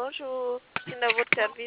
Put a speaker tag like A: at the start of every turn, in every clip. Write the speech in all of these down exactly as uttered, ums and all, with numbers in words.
A: bonjour. C'est dans votre service.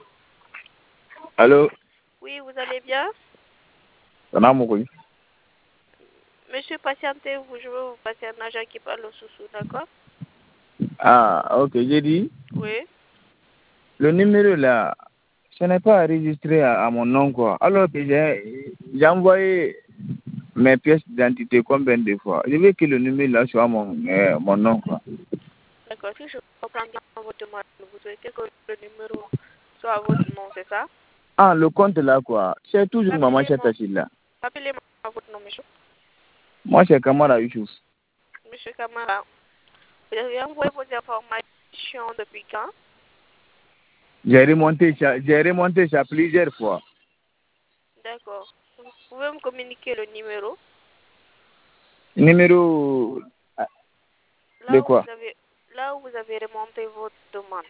B: Allô?
A: Oui, vous allez bien?
B: Salaam.
A: Monsieur, patientez-vous. Je veux vous passer un agent qui parle au sous-sous, d'accord?
B: Ah, ok, j'ai dit,
A: Oui.
B: le numéro là, ce n'est pas enregistré à, à mon nom, quoi. Alors que j'ai j'ai envoyé mes pièces d'identité combien de fois? Je veux que le numéro là soit mon, euh, mon nom, quoi.
A: D'accord. Si je comprends bien votre demande, vous souhaitez que le numéro soit à votre nom, c'est ça?
B: Ah, le compte là, quoi. C'est toujours Maman
A: Appelez-moi.
B: Chetachil là.
A: Appelez-moi votre nom, monsieur.
B: Moi, c'est Kamara Youssouf.
A: Monsieur Camara, vous avez envoyé vos informations depuis quand?
B: J'ai remonté ça, j'ai remonté ça plusieurs fois.
A: D'accord. Vous pouvez me communiquer le numéro?
B: Numéro de
A: Là où
B: quoi?
A: vous avez, là où vous avez remonté votre demande.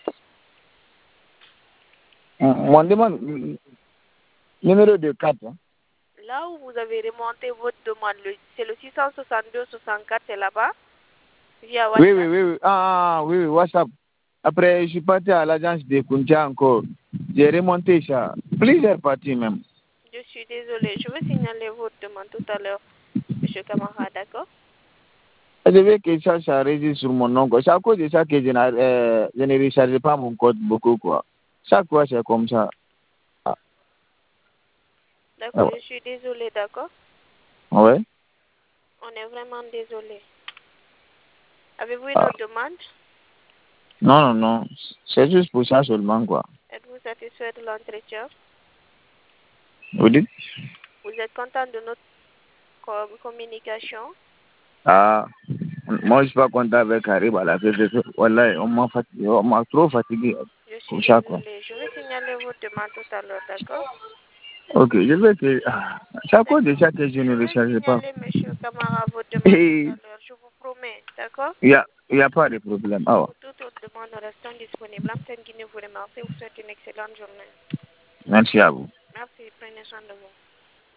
B: Mon demande, numéro de quatre. Hein?
A: Là où vous avez remonté votre demande, le- c'est le six cent soixante-deux soixante-quatre, c'est là-bas, via
B: Oui,
A: WhatsApp.
B: oui, oui, oui. Ah, ah, oui, oui, WhatsApp. Après, je suis parti à l'agence de Kuntia encore. J'ai remonté ça. Plusieurs parties même.
A: Je suis désolée, je vais signaler votre demande tout à l'heure, monsieur Camara, d'accord?
B: Je veux que ça, ça réside sur mon nom. quoi. C'est à cause de ça que je, n'a- euh, je ne recharge pas mon code beaucoup, quoi. Chaque fois, c'est comme ça. Ah,
A: D'accord,
B: ah,
A: je suis désolée, d'accord?
B: ouais.
A: On est vraiment désolé. Avez-vous une
B: Ah.
A: autre demande?
B: Non, non, non. C'est juste pour ça seulement, quoi.
A: Êtes-vous satisfait de l'entretien?
B: Vous dites?
A: Vous êtes content de notre co- communication?
B: Ah, moi, je suis pas content avec Harib à la vérité. Voilà, on m'a fatigué, on m'a trop fatigué.
A: Je suis
B: Comme ça, quoi.
A: désolée. Je vais signaler votre demande tout à l'heure, d'accord?
B: Ok, je veux que... ah, c'est à cause de
A: D'accord.
B: ça que je
A: Je
B: ne
A: vais
B: recharge pas.
A: signaler, monsieur Camara, votre demande tout à l'heure. Je vous promets, d'accord?
B: Il n'y a, il y a pas de problème. Ah, ouais.
A: Pour toute autre demande, nous restons disponibles. Amten Guinée vous remercie. Vous souhaite une excellente journée.
B: Merci à vous.
A: Merci. Prenez soin de vous.